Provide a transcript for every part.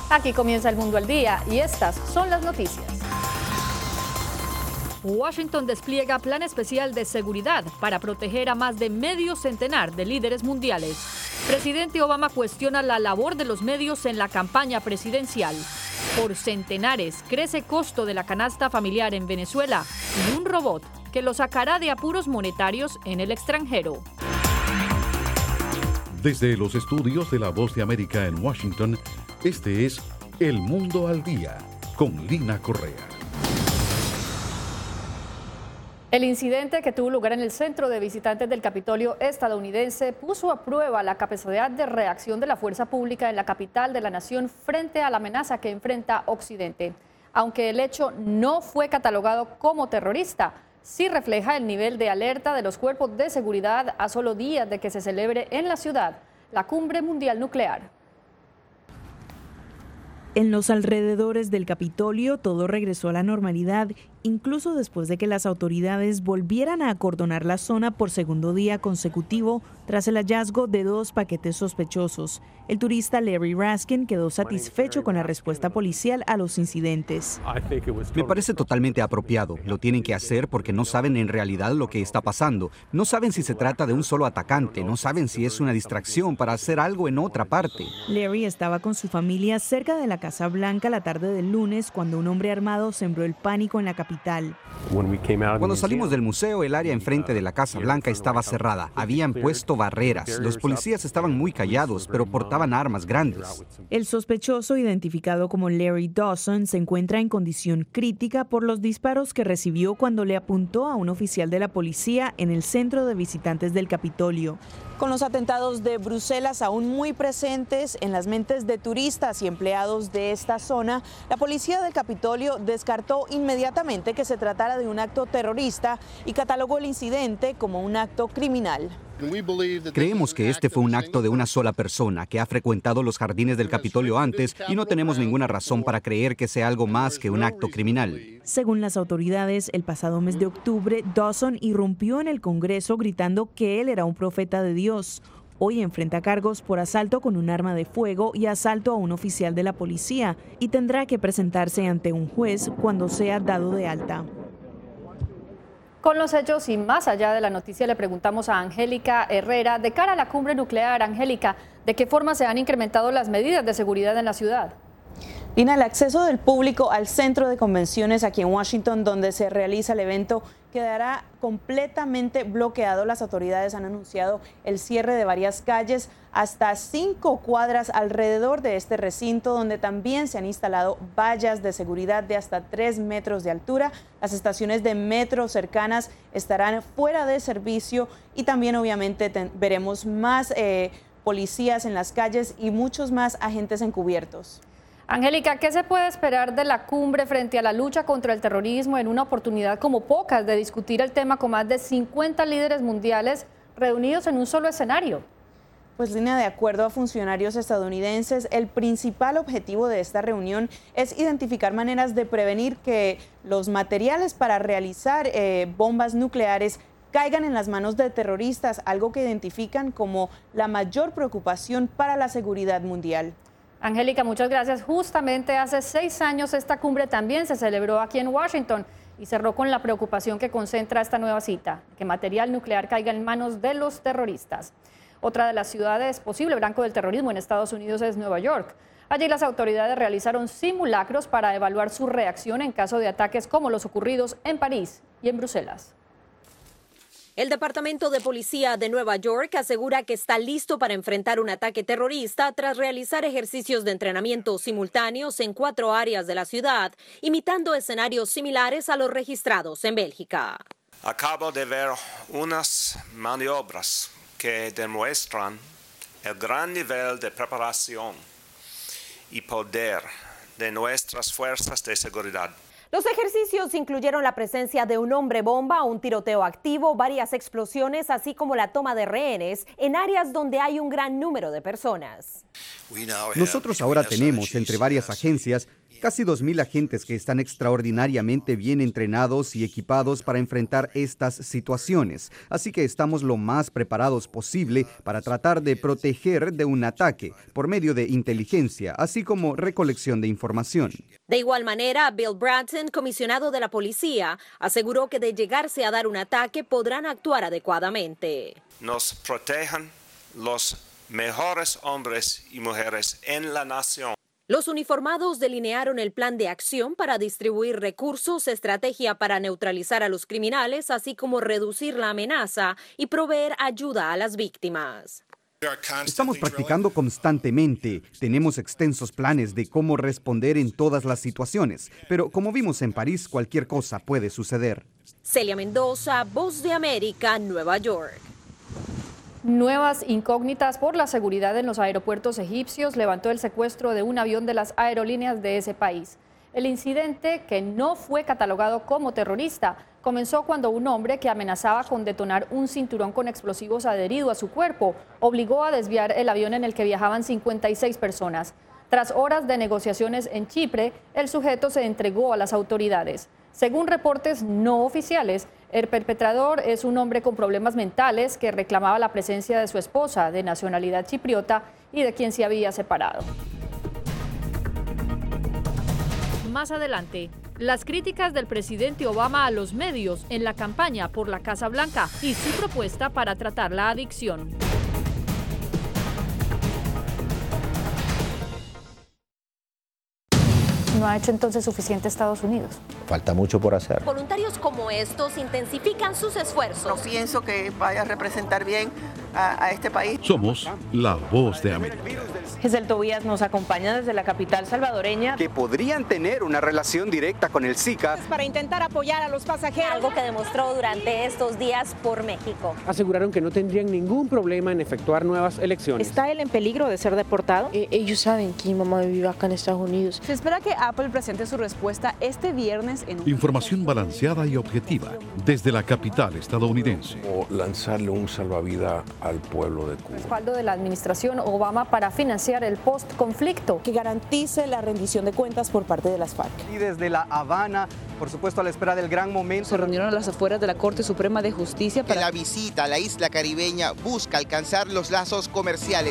Aquí comienza El Mundo al Día y estas son las noticias. Washington despliega plan especial de seguridad para proteger a más de medio centenar de líderes mundiales. Presidente Obama cuestiona la labor de los medios en la campaña presidencial. Por centenares crece costo de la canasta familiar en Venezuela y un robot que lo sacará de apuros monetarios en el extranjero. Desde los estudios de La Voz de América en Washington, este es El Mundo al Día con Lina Correa. El incidente que tuvo lugar en el centro de visitantes del Capitolio estadounidense puso a prueba la capacidad de reacción de la fuerza pública en la capital de la nación frente a la amenaza que enfrenta Occidente. Aunque el hecho no fue catalogado como terrorista, sí refleja el nivel de alerta de los cuerpos de seguridad a solo días de que se celebre en la ciudad la Cumbre Mundial Nuclear. En los alrededores del Capitolio todo regresó a la normalidad, incluso después de que las autoridades volvieran a acordonar la zona por segundo día consecutivo tras el hallazgo de 2 paquetes sospechosos. El turista Larry Raskin quedó satisfecho con la respuesta policial a los incidentes. Me parece totalmente apropiado. Lo tienen que hacer porque no saben en realidad lo que está pasando. No saben si se trata de un solo atacante, no saben si es una distracción para hacer algo en otra parte. Larry estaba con su familia cerca de la Casa Blanca la tarde del lunes cuando un hombre armado sembró el pánico en la capital. Cuando salimos del museo, el área enfrente de la Casa Blanca estaba cerrada. Habían puesto barreras. Los policías estaban muy callados, pero portaban armas grandes. El sospechoso, identificado como Larry Dawson, se encuentra en condición crítica por los disparos que recibió cuando le apuntó a un oficial de la policía en el centro de visitantes del Capitolio. Con los atentados de Bruselas aún muy presentes en las mentes de turistas y empleados de esta zona, la policía del Capitolio descartó inmediatamente que se tratara de un acto terrorista y catalogó el incidente como un acto criminal. Creemos que este fue un acto de una sola persona que ha frecuentado los jardines del Capitolio antes y no tenemos ninguna razón para creer que sea algo más que un acto criminal. Según las autoridades, el pasado mes de octubre, Dawson irrumpió en el Congreso gritando que él era un profeta de Dios. Hoy enfrenta cargos por asalto con un arma de fuego y asalto a un oficial de la policía y tendrá que presentarse ante un juez cuando sea dado de alta. Con los hechos y más allá de la noticia le preguntamos a Angélica Herrera, de cara a la cumbre nuclear, Angélica, ¿de qué forma se han incrementado las medidas de seguridad en la ciudad? Lina, el acceso del público al centro de convenciones aquí en Washington, donde se realiza el evento, quedará completamente bloqueado. Las autoridades han anunciado el cierre de varias calles hasta 5 cuadras alrededor de este recinto, donde también se han instalado vallas de seguridad de hasta 3 metros de altura. Las estaciones de metro cercanas estarán fuera de servicio y también obviamente veremos más policías en las calles y muchos más agentes encubiertos. Angélica, ¿qué se puede esperar de la cumbre frente a la lucha contra el terrorismo en una oportunidad como pocas de discutir el tema con más de 50 líderes mundiales reunidos en un solo escenario? Pues Lina, de acuerdo a funcionarios estadounidenses, el principal objetivo de esta reunión es identificar maneras de prevenir que los materiales para realizar bombas nucleares caigan en las manos de terroristas, algo que identifican como la mayor preocupación para la seguridad mundial. Angélica, muchas gracias. Justamente hace 6 años esta cumbre también se celebró aquí en Washington y cerró con la preocupación que concentra esta nueva cita, que material nuclear caiga en manos de los terroristas. Otra de las ciudades posible blanco del terrorismo en Estados Unidos es Nueva York. Allí las autoridades realizaron simulacros para evaluar su reacción en caso de ataques como los ocurridos en París y en Bruselas. El Departamento de Policía de Nueva York asegura que está listo para enfrentar un ataque terrorista tras realizar ejercicios de entrenamiento simultáneos en 4 áreas de la ciudad, imitando escenarios similares a los registrados en Bélgica. Acabo de ver unas maniobras que demuestran el gran nivel de preparación y poder de nuestras fuerzas de seguridad. Los ejercicios incluyeron la presencia de un hombre bomba, un tiroteo activo, varias explosiones, así como la toma de rehenes en áreas donde hay un gran número de personas. Nosotros ahora tenemos, entre varias agencias, Casi 2.000 agentes que están extraordinariamente bien entrenados y equipados para enfrentar estas situaciones. Así que estamos lo más preparados posible para tratar de proteger de un ataque por medio de inteligencia, así como recolección de información. De igual manera, Bill Bratton, comisionado de la policía, aseguró que de llegarse a dar un ataque podrán actuar adecuadamente. Nos protejan los mejores hombres y mujeres en la nación. Los uniformados delinearon el plan de acción para distribuir recursos, estrategia para neutralizar a los criminales, así como reducir la amenaza y proveer ayuda a las víctimas. Estamos practicando constantemente. Tenemos extensos planes de cómo responder en todas las situaciones, pero como vimos en París, cualquier cosa puede suceder. Celia Mendoza, Voz de América, Nueva York. Nuevas incógnitas por la seguridad en los aeropuertos egipcios levantó el secuestro de un avión de las aerolíneas de ese país. El incidente, que no fue catalogado como terrorista, comenzó cuando un hombre que amenazaba con detonar un cinturón con explosivos adherido a su cuerpo obligó a desviar el avión en el que viajaban 56 personas. Tras horas de negociaciones en Chipre, el sujeto se entregó a las autoridades. Según reportes no oficiales, el perpetrador es un hombre con problemas mentales que reclamaba la presencia de su esposa, de nacionalidad chipriota, y de quien se había separado. Más adelante, las críticas del presidente Obama a los medios en la campaña por la Casa Blanca y su propuesta para tratar la adicción. ¿No ha hecho entonces suficiente Estados Unidos? Falta mucho por hacer. Voluntarios como estos intensifican sus esfuerzos. No pienso que vaya a representar bien a este país. Somos la Voz de América. Giselle Tobías nos acompaña desde la capital salvadoreña. Que podrían tener una relación directa con el Zika. Para intentar apoyar a los pasajeros. Algo que demostró durante estos días por México. Aseguraron que no tendrían ningún problema en efectuar nuevas elecciones. ¿Está él en peligro de ser deportado? Ellos saben que mi mamá vive acá en Estados Unidos. Se espera que Apple presente su respuesta este viernes en un... Información balanceada y objetiva desde la capital estadounidense. O lanzarle un salvavidas al pueblo de Cuba. Respaldo de la administración Obama para financiar el post-conflicto. Que garantice la rendición de cuentas por parte de las FARC. Y desde La Habana, por supuesto a la espera del gran momento. Se reunieron a las afueras de la Corte Suprema de Justicia para... La visita a la isla caribeña busca alcanzar los lazos comerciales.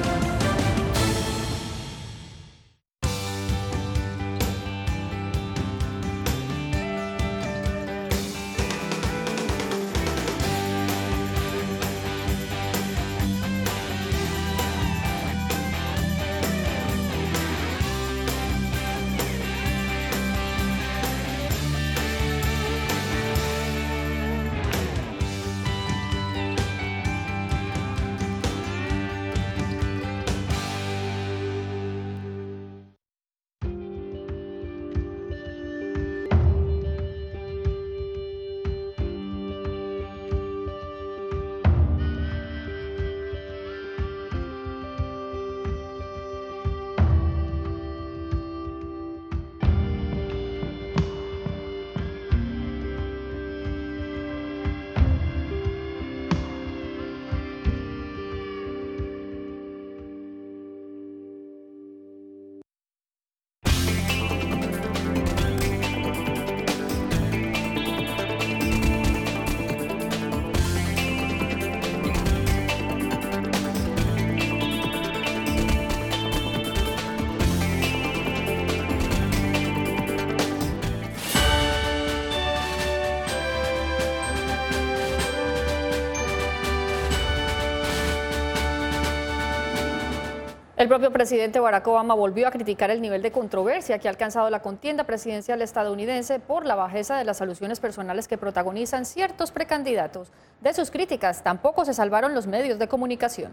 El propio presidente Barack Obama volvió a criticar el nivel de controversia que ha alcanzado la contienda presidencial estadounidense por la bajeza de las alusiones personales que protagonizan ciertos precandidatos. De sus críticas tampoco se salvaron los medios de comunicación.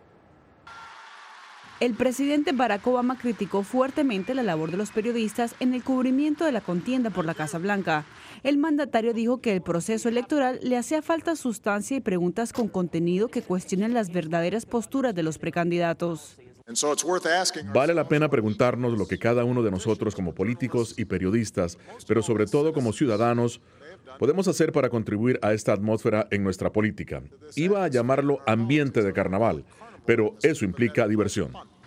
El presidente Barack Obama criticó fuertemente la labor de los periodistas en el cubrimiento de la contienda por la Casa Blanca. El mandatario dijo que el proceso electoral le hacía falta sustancia y preguntas con contenido que cuestionen las verdaderas posturas de los precandidatos. Vale la pena preguntarnos lo que cada uno de nosotros como políticos y periodistas, pero sobre todo como ciudadanos, podemos hacer para contribuir a esta atmósfera en nuestra política. Iba a llamarlo ambiente de carnaval, pero eso implica diversión.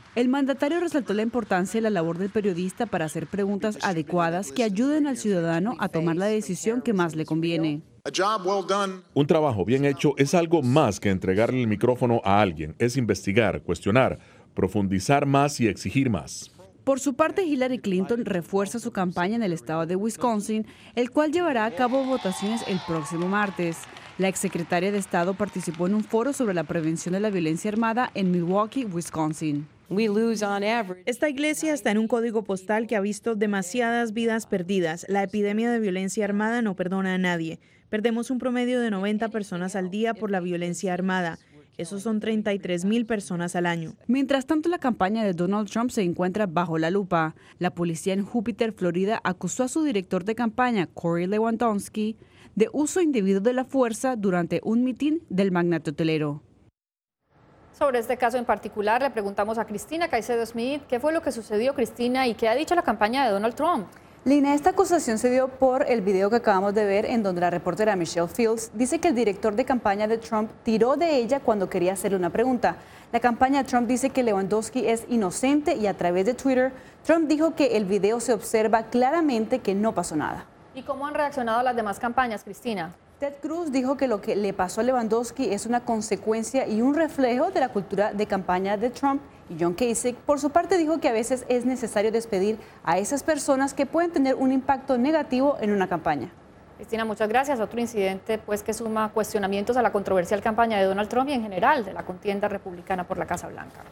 El mandatario resaltó la importancia de la labor del periodista para hacer preguntas adecuadas que ayuden al ciudadano a tomar la decisión que más le conviene. Un trabajo bien hecho es algo más que entregarle el micrófono a alguien, es investigar, cuestionar, profundizar más y exigir más. Por su parte, Hillary Clinton refuerza su campaña en el estado de Wisconsin, el cual llevará a cabo votaciones el próximo martes. La exsecretaria de Estado participó en un foro sobre la prevención de la violencia armada en Milwaukee, Wisconsin. Esta iglesia está en un código postal que ha visto demasiadas vidas perdidas. La epidemia de violencia armada no perdona a nadie. Perdemos un promedio de 90 personas al día por la violencia armada. Esos son 33,000 personas al año. Mientras tanto, la campaña de Donald Trump se encuentra bajo la lupa. La policía en Júpiter, Florida, acusó a su director de campaña, Corey Lewandowski, de uso indebido de la fuerza durante un mitin del magnate hotelero. Sobre este caso en particular, le preguntamos a Cristina Caicedo Smith qué fue lo que sucedió, Cristina, y qué ha dicho la campaña de Donald Trump. Lina, esta acusación se dio por el video que acabamos de ver en donde la reportera Michelle Fields dice que el director de campaña de Trump tiró de ella cuando quería hacerle una pregunta. La campaña de Trump dice que Lewandowski es inocente y a través de Twitter, Trump dijo que el video se observa claramente que no pasó nada. ¿Y cómo han reaccionado las demás campañas, Cristina? Ted Cruz dijo que lo que le pasó a Lewandowski es una consecuencia y un reflejo de la cultura de campaña de Trump. Y John Kasich, por su parte, dijo que a veces es necesario despedir a esas personas que pueden tener un impacto negativo en una campaña. Cristina, muchas gracias. Otro incidente pues que suma cuestionamientos a la controversial campaña de Donald Trump y en general de la contienda republicana por la Casa Blanca.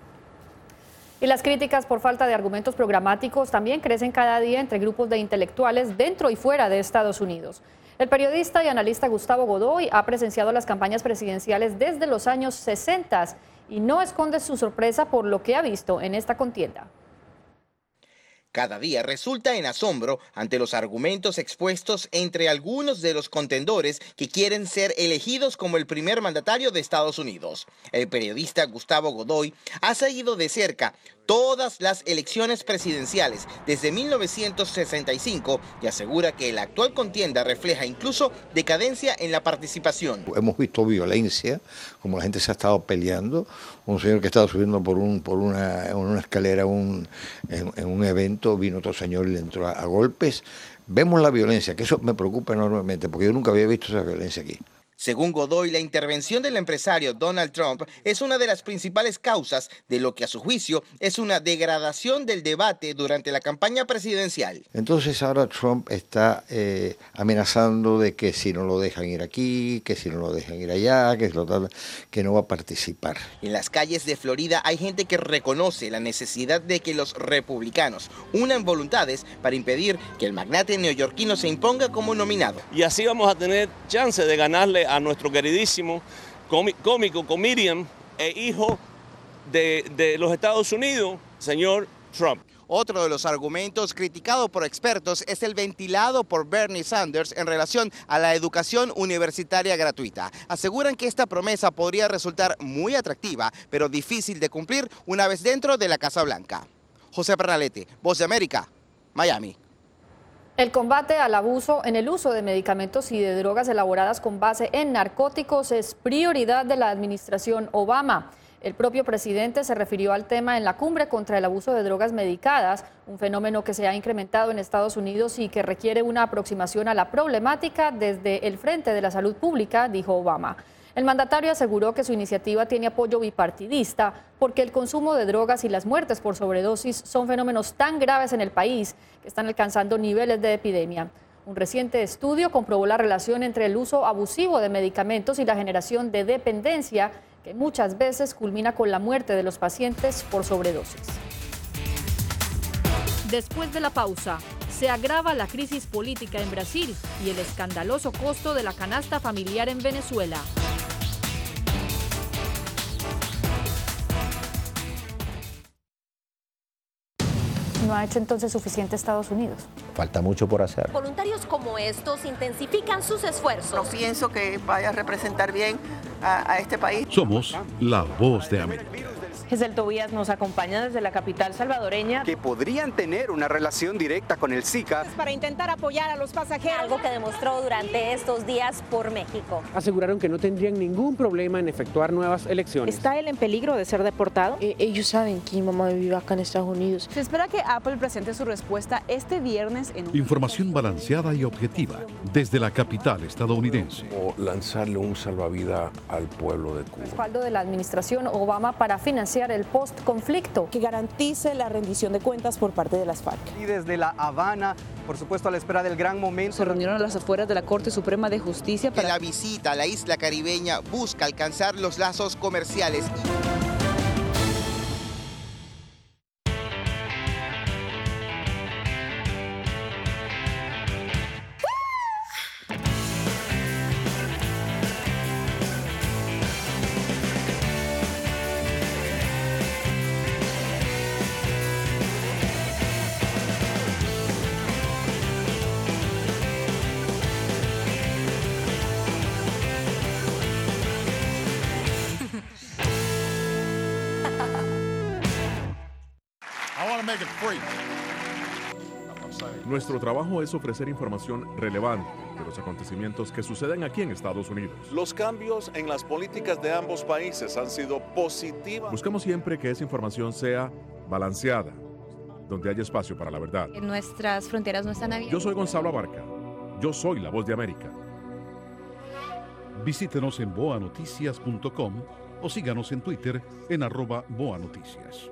Y las críticas por falta de argumentos programáticos también crecen cada día entre grupos de intelectuales dentro y fuera de Estados Unidos. El periodista y analista Gustavo Godoy ha presenciado las campañas presidenciales desde los años 60 y no esconde su sorpresa por lo que ha visto en esta contienda. Cada día resulta en asombro ante los argumentos expuestos entre algunos de los contendores que quieren ser elegidos como el primer mandatario de Estados Unidos. El periodista Gustavo Godoy ha seguido de cerca todas las elecciones presidenciales desde 1965 y asegura que la actual contienda refleja incluso decadencia en la participación. Hemos visto violencia, como la gente se ha estado peleando. Un señor que estaba subiendo por una escalera en un evento, vino otro señor y le entró a golpes. Vemos la violencia, que eso me preocupa enormemente, porque yo nunca había visto esa violencia aquí. Según Godoy, la intervención del empresario Donald Trump es una de las principales causas de lo que a su juicio es una degradación del debate durante la campaña presidencial. Entonces ahora Trump está amenazando de que si no lo dejan ir aquí, que si no lo dejan ir allá, que no va a participar. En las calles de Florida hay gente que reconoce la necesidad de que los republicanos unan voluntades para impedir que el magnate neoyorquino se imponga como nominado. Y así vamos a tener chance de ganarle a nuestro queridísimo cómico, comedian e hijo de los Estados Unidos, señor Trump. Otro de los argumentos criticados por expertos es el ventilado por Bernie Sanders en relación a la educación universitaria gratuita. Aseguran que esta promesa podría resultar muy atractiva, pero difícil de cumplir una vez dentro de la Casa Blanca. José Pernalete, Voz de América, Miami. El combate al abuso en el uso de medicamentos y de drogas elaboradas con base en narcóticos es prioridad de la administración Obama. El propio presidente se refirió al tema en la cumbre contra el abuso de drogas medicadas, un fenómeno que se ha incrementado en Estados Unidos y que requiere una aproximación a la problemática desde el frente de la salud pública, dijo Obama. El mandatario aseguró que su iniciativa tiene apoyo bipartidista porque el consumo de drogas y las muertes por sobredosis son fenómenos tan graves en el país que están alcanzando niveles de epidemia. Un reciente estudio comprobó la relación entre el uso abusivo de medicamentos y la generación de dependencia, que muchas veces culmina con la muerte de los pacientes por sobredosis. Después de la pausa, se agrava la crisis política en Brasil y el escandaloso costo de la canasta familiar en Venezuela. ¿No ha hecho entonces suficiente Estados Unidos? Falta mucho por hacer. Voluntarios como estos intensifican sus esfuerzos. No pienso que vaya a representar bien a este país. Somos la Voz de América. Gesell Tobías nos acompaña desde la capital salvadoreña. Que podrían tener una relación directa con el Zika. Para intentar apoyar a los pasajeros. Algo que demostró durante estos días por México. Aseguraron que no tendrían ningún problema en efectuar nuevas elecciones. ¿Está él en peligro de ser deportado? Ellos saben que mi mamá vive acá en Estados Unidos. Se espera que Apple presente su respuesta este viernes en un... Información balanceada y objetiva desde la capital estadounidense. O lanzarle un salvavidas al pueblo de Cuba. Respaldo de la administración Obama para financiar el post-conflicto. Que garantice la rendición de cuentas por parte de las FARC. Y desde La Habana, por supuesto, a la espera del gran momento. Se reunieron a las afueras de la Corte Suprema de Justicia para... La visita a la isla caribeña busca alcanzar los lazos comerciales. Nuestro trabajo es ofrecer información relevante de los acontecimientos que suceden aquí en Estados Unidos. Los cambios en las políticas de ambos países han sido positivos. Buscamos siempre que esa información sea balanceada, donde haya espacio para la verdad. Nuestras fronteras no están abiertas. Yo soy Gonzalo Abarca. Yo soy La Voz de América. Visítenos en boanoticias.com o síganos en Twitter en @boanoticias.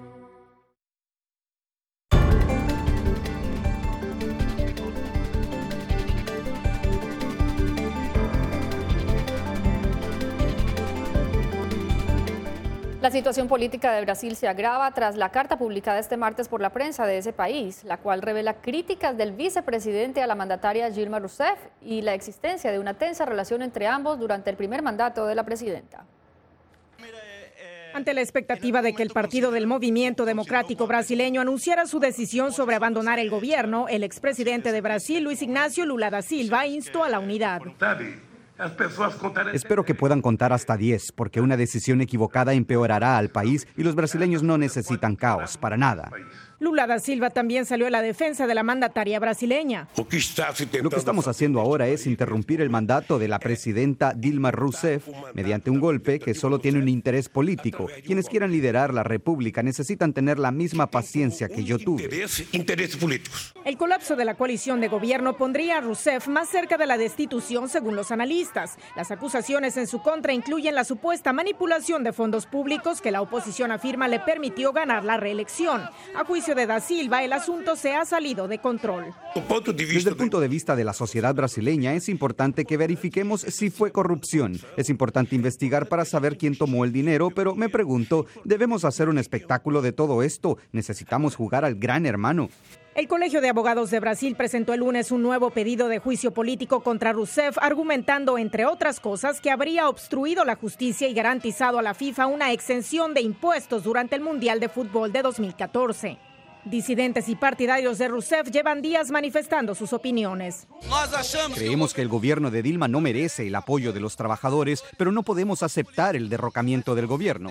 La situación política de Brasil se agrava tras la carta publicada este martes por la prensa de ese país, la cual revela críticas del vicepresidente a la mandataria Dilma Rousseff y la existencia de una tensa relación entre ambos durante el primer mandato de la presidenta. Ante la expectativa de que el Partido del Movimiento Democrático Brasileño anunciara su decisión sobre abandonar el gobierno, el expresidente de Brasil, Luis Ignacio Lula da Silva, instó a la unidad. Espero que puedan contar hasta 10, porque una decisión equivocada empeorará al país y los brasileños no necesitan caos, para nada. Lula da Silva también salió a la defensa de la mandataria brasileña. Lo que estamos haciendo ahora es interrumpir el mandato de la presidenta Dilma Rousseff mediante un golpe que solo tiene un interés político. Quienes quieran liderar la república necesitan tener la misma paciencia que yo tuve. El colapso de la coalición de gobierno pondría a Rousseff más cerca de la destitución, según los analistas. Las acusaciones en su contra incluyen la supuesta manipulación de fondos públicos que la oposición afirma le permitió ganar la reelección. A juicio de da Silva, el asunto se ha salido de control. Desde el punto de vista de la sociedad brasileña, es importante que verifiquemos si fue corrupción. Es importante investigar para saber quién tomó el dinero, pero me pregunto, ¿debemos hacer un espectáculo de todo esto? ¿Necesitamos jugar al gran hermano? El Colegio de Abogados de Brasil presentó el lunes un nuevo pedido de juicio político contra Rousseff, argumentando, entre otras cosas, que habría obstruido la justicia y garantizado a la FIFA una exención de impuestos durante el Mundial de Fútbol de 2014. Disidentes y partidarios de Rousseff llevan días manifestando sus opiniones. Creemos que el gobierno de Dilma no merece el apoyo de los trabajadores, pero no podemos aceptar el derrocamiento del gobierno.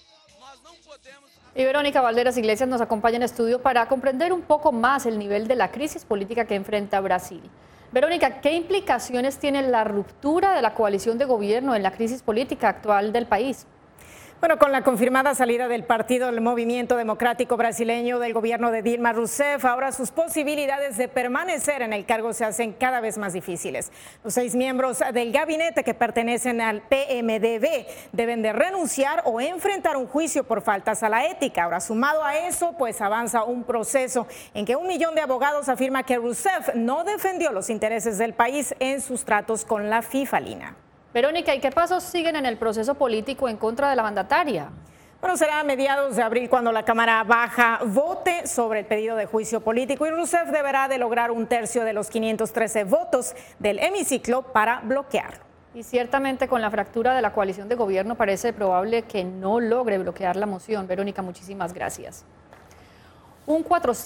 Y Verónica Valderas Iglesias nos acompaña en estudio para comprender un poco más el nivel de la crisis política que enfrenta Brasil. Verónica, ¿qué implicaciones tiene la ruptura de la coalición de gobierno en la crisis política actual del país? Bueno, con la confirmada salida del Partido del Movimiento Democrático Brasileño del gobierno de Dilma Rousseff, ahora sus posibilidades de permanecer en el cargo se hacen cada vez más difíciles. Los 6 miembros del gabinete que pertenecen al PMDB deben de renunciar o enfrentar un juicio por faltas a la ética. Ahora, sumado a eso, pues avanza un proceso en que 1 millón de abogados afirma que Rousseff no defendió los intereses del país en sus tratos con la FIFA, Lina. Verónica, ¿y qué pasos siguen en el proceso político en contra de la mandataria? Bueno, será a mediados de abril cuando la Cámara Baja vote sobre el pedido de juicio político y Rousseff deberá de lograr 1/3 de los 513 votos del hemiciclo para bloquearlo. Y ciertamente con la fractura de la coalición de gobierno parece probable que no logre bloquear la moción. Verónica, muchísimas gracias. Un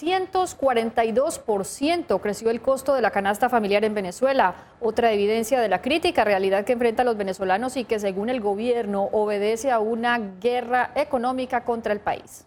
442% creció el costo de la canasta familiar en Venezuela, otra evidencia de la crítica realidad que enfrentan los venezolanos y que según el gobierno obedece a una guerra económica contra el país.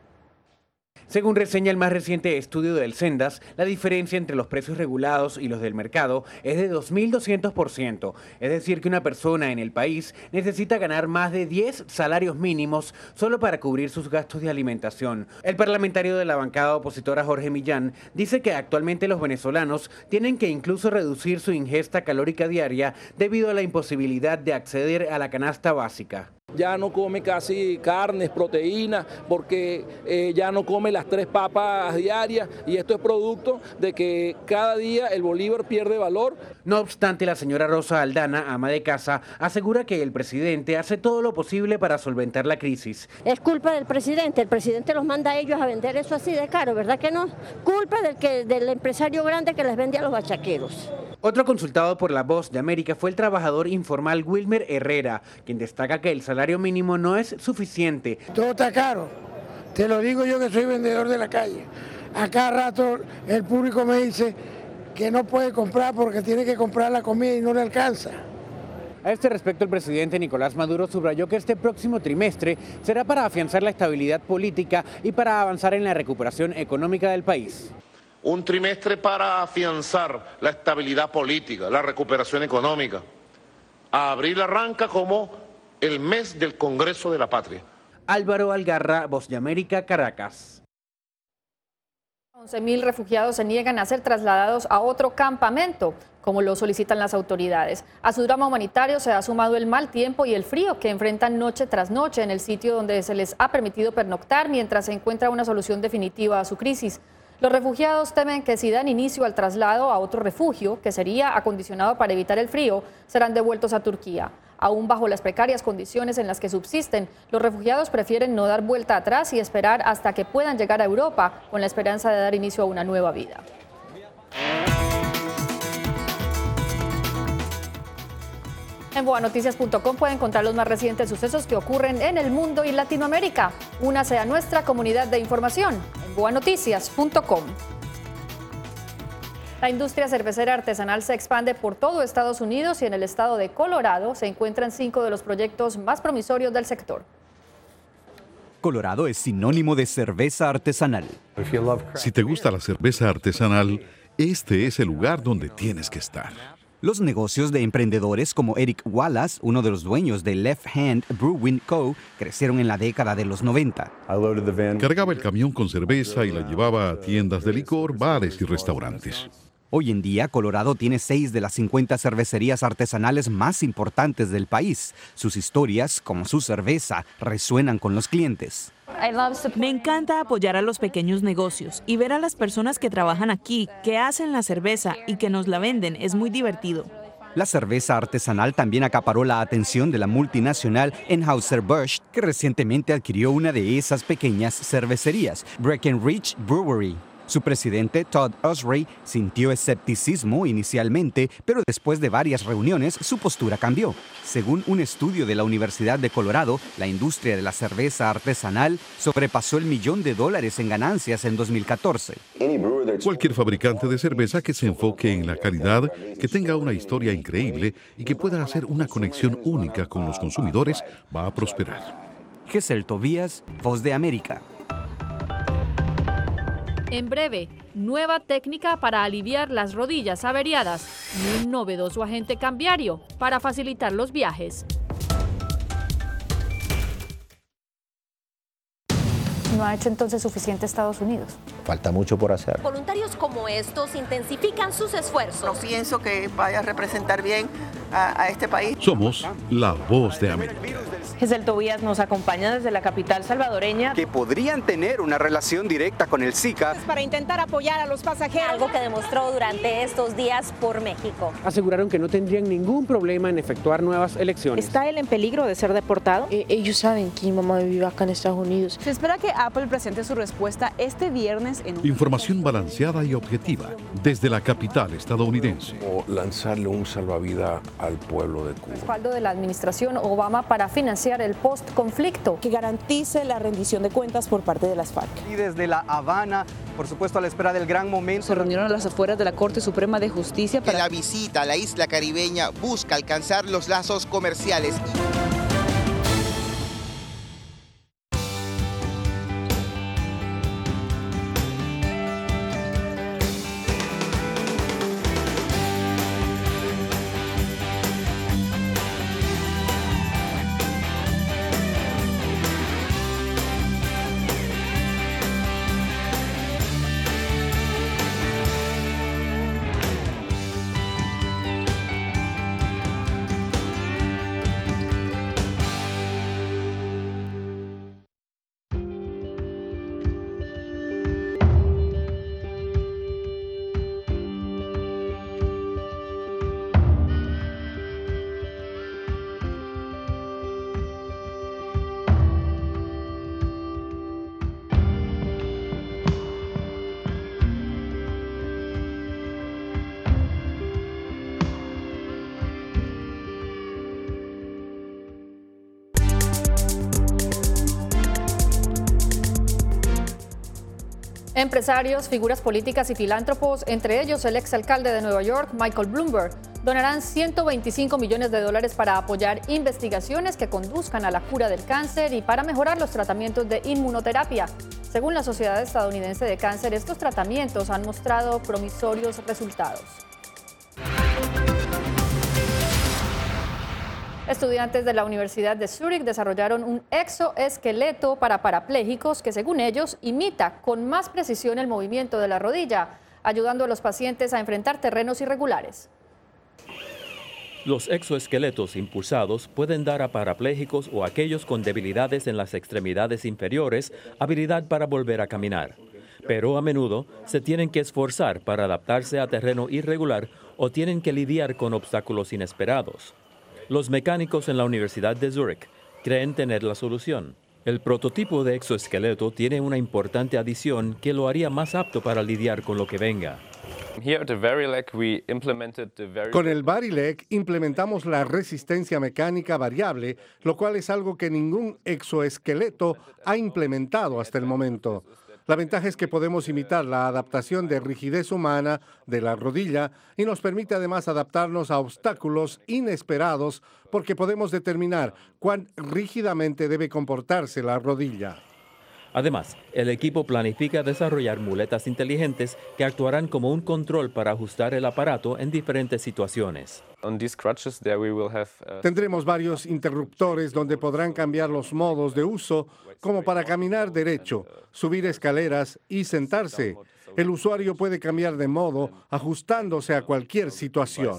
Según reseña el más reciente estudio del Sendas, la diferencia entre los precios regulados y los del mercado es de 2.200%, es decir que una persona en el país necesita ganar más de 10 salarios mínimos solo para cubrir sus gastos de alimentación. El parlamentario de la bancada opositora Jorge Millán dice que actualmente los venezolanos tienen que incluso reducir su ingesta calórica diaria debido a la imposibilidad de acceder a la canasta básica. Ya no come casi carnes, proteínas, porque ya no come las 3 papas diarias y esto es producto de que cada día el bolívar pierde valor. No obstante, la señora Rosa Aldana, ama de casa, asegura que el presidente hace todo lo posible para solventar la crisis. Es culpa del presidente los manda a ellos a vender eso así de caro, ¿verdad que no? Culpa del empresario grande que les vende a los bachaqueros. Otro consultado por La Voz de América fue el trabajador informal Wilmer Herrera, quien destaca que el salario mínimo no es suficiente. Todo está caro, te lo digo yo que soy vendedor de la calle. A cada rato el público me dice que no puede comprar porque tiene que comprar la comida y no le alcanza. A este respecto, el presidente Nicolás Maduro subrayó que este próximo trimestre será para afianzar la estabilidad política y para avanzar en la recuperación económica del país. Un trimestre para afianzar la estabilidad política, la recuperación económica. A abril arranca como el mes del Congreso de la Patria. Álvaro Algarra, Voz de América, Caracas. 11.000 refugiados se niegan a ser trasladados a otro campamento, como lo solicitan las autoridades. A su drama humanitario se ha sumado el mal tiempo y el frío que enfrentan noche tras noche en el sitio donde se les ha permitido pernoctar mientras se encuentra una solución definitiva a su crisis. Los refugiados temen que si dan inicio al traslado a otro refugio, que sería acondicionado para evitar el frío, serán devueltos a Turquía. Aún bajo las precarias condiciones en las que subsisten, los refugiados prefieren no dar vuelta atrás y esperar hasta que puedan llegar a Europa con la esperanza de dar inicio a una nueva vida. En boanoticias.com pueden encontrar los más recientes sucesos que ocurren en el mundo y Latinoamérica. Únase a nuestra comunidad de información en boanoticias.com. La industria cervecera artesanal se expande por todo Estados Unidos y en el estado de Colorado se encuentran 5 de los proyectos más promisorios del sector. Colorado es sinónimo de cerveza artesanal. Si te gusta la cerveza artesanal, este es el lugar donde tienes que estar. Los negocios de emprendedores como Eric Wallace, uno de los dueños de Left Hand Brewing Co., crecieron en la década de los 90. Cargaba el camión con cerveza y la llevaba a tiendas de licor, bares y restaurantes. Hoy en día, Colorado tiene 6 de las 50 cervecerías artesanales más importantes del país. Sus historias, como su cerveza, resuenan con los clientes. Me encanta apoyar a los pequeños negocios y ver a las personas que trabajan aquí, que hacen la cerveza y que nos la venden, es muy divertido. La cerveza artesanal también acaparó la atención de la multinacional Anheuser-Busch, que recientemente adquirió una de esas pequeñas cervecerías, Breckenridge Brewery. Su presidente, Todd Osray, sintió escepticismo inicialmente, pero después de varias reuniones su postura cambió. Según un estudio de la Universidad de Colorado, la industria de la cerveza artesanal sobrepasó el $1 millón en ganancias en 2014. Cualquier fabricante de cerveza que se enfoque en la calidad, que tenga una historia increíble y que pueda hacer una conexión única con los consumidores va a prosperar. Gesell Tobías, Voz de América. En breve, nueva técnica para aliviar las rodillas averiadas y un novedoso agente cambiario para facilitar los viajes. ¿No ha hecho entonces suficiente Estados Unidos? Falta mucho por hacer. Voluntarios como estos intensifican sus esfuerzos. No pienso que vaya a representar bien a este país. Somos la Voz de América. Gesell Tobías nos acompaña desde la capital salvadoreña. Que podrían tener una relación directa con el Zika. Para intentar apoyar a los pasajeros. Algo que demostró durante estos días por México. Aseguraron que no tendrían ningún problema en efectuar nuevas elecciones. ¿Está él en peligro de ser deportado? Ellos saben que mi mamá vive acá en Estados Unidos. Se espera que Apple presente su respuesta este viernes en un... Información balanceada y objetiva desde la capital estadounidense. O lanzarle un salvavidas al pueblo de Cuba. Respaldo de la administración Obama para financiar iniciar el post-conflicto. Que garantice la rendición de cuentas por parte de las FARC. Y desde La Habana, por supuesto, a la espera del gran momento. Se reunieron a las afueras de la Corte Suprema de Justicia para... La visita a la isla caribeña busca alcanzar los lazos comerciales. Empresarios, figuras políticas y filántropos, entre ellos el exalcalde de Nueva York, Michael Bloomberg, donarán $125 millones para apoyar investigaciones que conduzcan a la cura del cáncer y para mejorar los tratamientos de inmunoterapia. Según la Sociedad Estadounidense de Cáncer, estos tratamientos han mostrado promisorios resultados. Estudiantes de la Universidad de Zúrich desarrollaron un exoesqueleto para parapléjicos que, según ellos, imita con más precisión el movimiento de la rodilla, ayudando a los pacientes a enfrentar terrenos irregulares. Los exoesqueletos impulsados pueden dar a parapléjicos o aquellos con debilidades en las extremidades inferiores habilidad para volver a caminar. Pero a menudo se tienen que esforzar para adaptarse a terreno irregular o tienen que lidiar con obstáculos inesperados. Los mecánicos en la Universidad de Zúrich creen tener la solución. El prototipo de exoesqueleto tiene una importante adición que lo haría más apto para lidiar con lo que venga. Con el Varileg implementamos la resistencia mecánica variable, lo cual es algo que ningún exoesqueleto ha implementado hasta el momento. La ventaja es que podemos imitar la adaptación de rigidez humana de la rodilla y nos permite además adaptarnos a obstáculos inesperados porque podemos determinar cuán rígidamente debe comportarse la rodilla. Además, el equipo planifica desarrollar muletas inteligentes que actuarán como un control para ajustar el aparato en diferentes situaciones. Tendremos varios interruptores donde podrán cambiar los modos de uso, como para caminar derecho, subir escaleras y sentarse. El usuario puede cambiar de modo ajustándose a cualquier situación.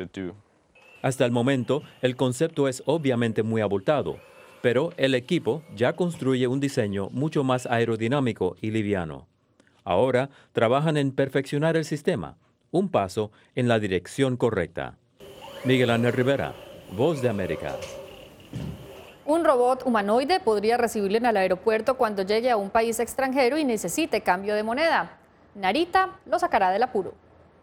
Hasta el momento, el concepto es obviamente muy abultado, pero el equipo ya construye un diseño mucho más aerodinámico y liviano. Ahora trabajan en perfeccionar el sistema, un paso en la dirección correcta. Miguel Ángel Rivera, Voz de América. Un robot humanoide podría recibirle en el aeropuerto cuando llegue a un país extranjero y necesite cambio de moneda. Narita lo sacará del apuro.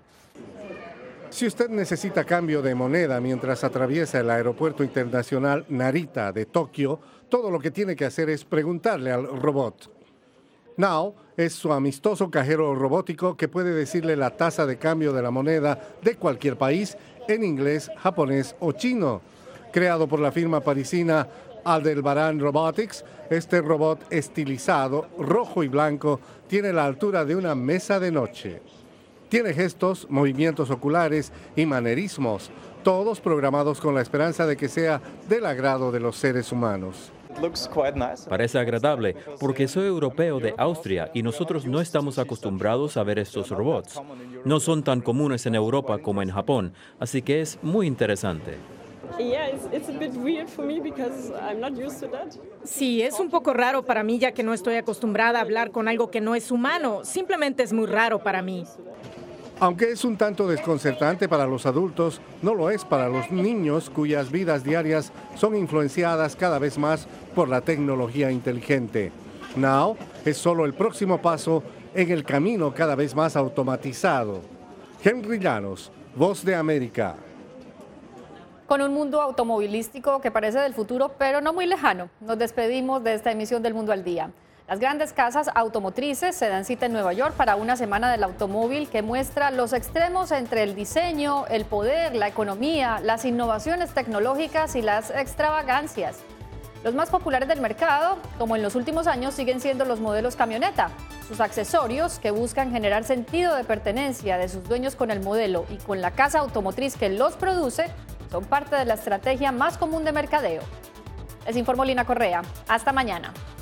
Si usted necesita cambio de moneda mientras atraviesa el aeropuerto internacional Narita de Tokio, todo lo que tiene que hacer es preguntarle al robot. Now es su amistoso cajero robótico que puede decirle la tasa de cambio de la moneda de cualquier país en inglés, japonés o chino. Creado por la firma parisina Aldebaran Robotics, este robot estilizado, rojo y blanco, tiene la altura de una mesa de noche. Tiene gestos, movimientos oculares y manerismos, todos programados con la esperanza de que sea del agrado de los seres humanos. Parece agradable porque soy europeo de Austria y nosotros no estamos acostumbrados a ver estos robots. No son tan comunes en Europa como en Japón, así que es muy interesante. Sí, es un poco raro para mí ya que no estoy acostumbrada a hablar con algo que no es humano. Simplemente es muy raro para mí. Aunque es un tanto desconcertante para los adultos, no lo es para los niños cuyas vidas diarias son influenciadas cada vez más por la tecnología inteligente. Now es solo el próximo paso en el camino cada vez más automatizado. Henry Llanos, Voz de América. Con un mundo automovilístico que parece del futuro, pero no muy lejano, nos despedimos de esta emisión del Mundo al Día. Las grandes casas automotrices se dan cita en Nueva York para una semana del automóvil que muestra los extremos entre el diseño, el poder, la economía, las innovaciones tecnológicas y las extravagancias. Los más populares del mercado, como en los últimos años, siguen siendo los modelos camioneta. Sus accesorios, que buscan generar sentido de pertenencia de sus dueños con el modelo y con la casa automotriz que los produce, son parte de la estrategia más común de mercadeo. Les informó Lina Correa. Hasta mañana.